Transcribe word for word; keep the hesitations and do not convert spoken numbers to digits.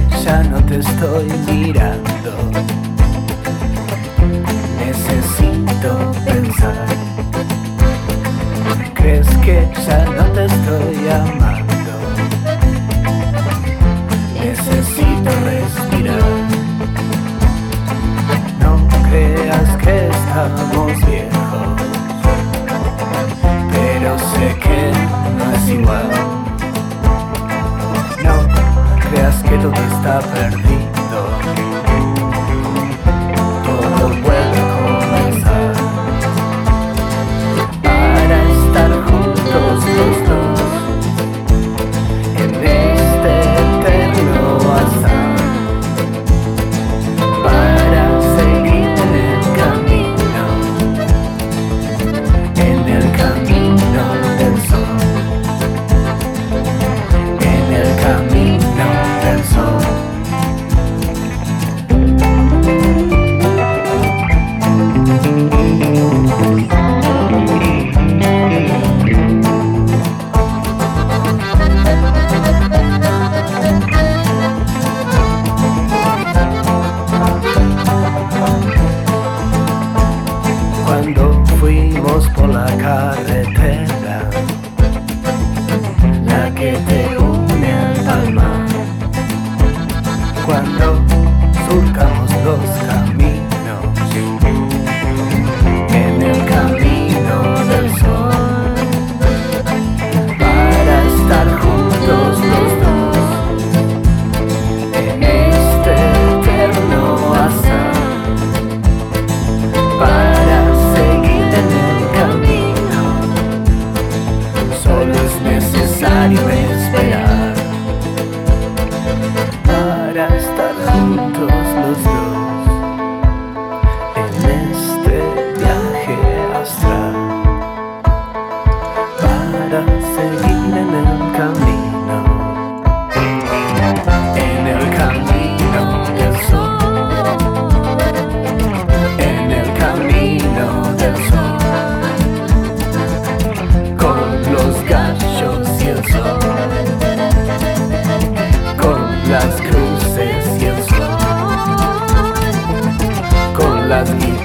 ya no te estoy mirando. Necesito pensar. ¿Crees que ya no te estoy amando? Necesito respirar. No creas que estamos viejos, pero sé que no es igual. No creas que todo está perdido. Todo puede comenzar. Para estar juntos los dos en este eterno azar. Para seguir en el camino, en el camino del sol, en el camino del sol. Cuando fuimos por la carretera, la que te une al palmar, cuando surcamos los caminos, en el camino del sol, para estar juntos los dos, en este eterno azar. Para seguir en el camino, solo es necesario esperar. Para estar juntos los dos en este viaje astral. Para seguir en el camino, en el camino del sol, en el camino del sol, con los gallos y el sol, con las cruces y el sol, con las guías.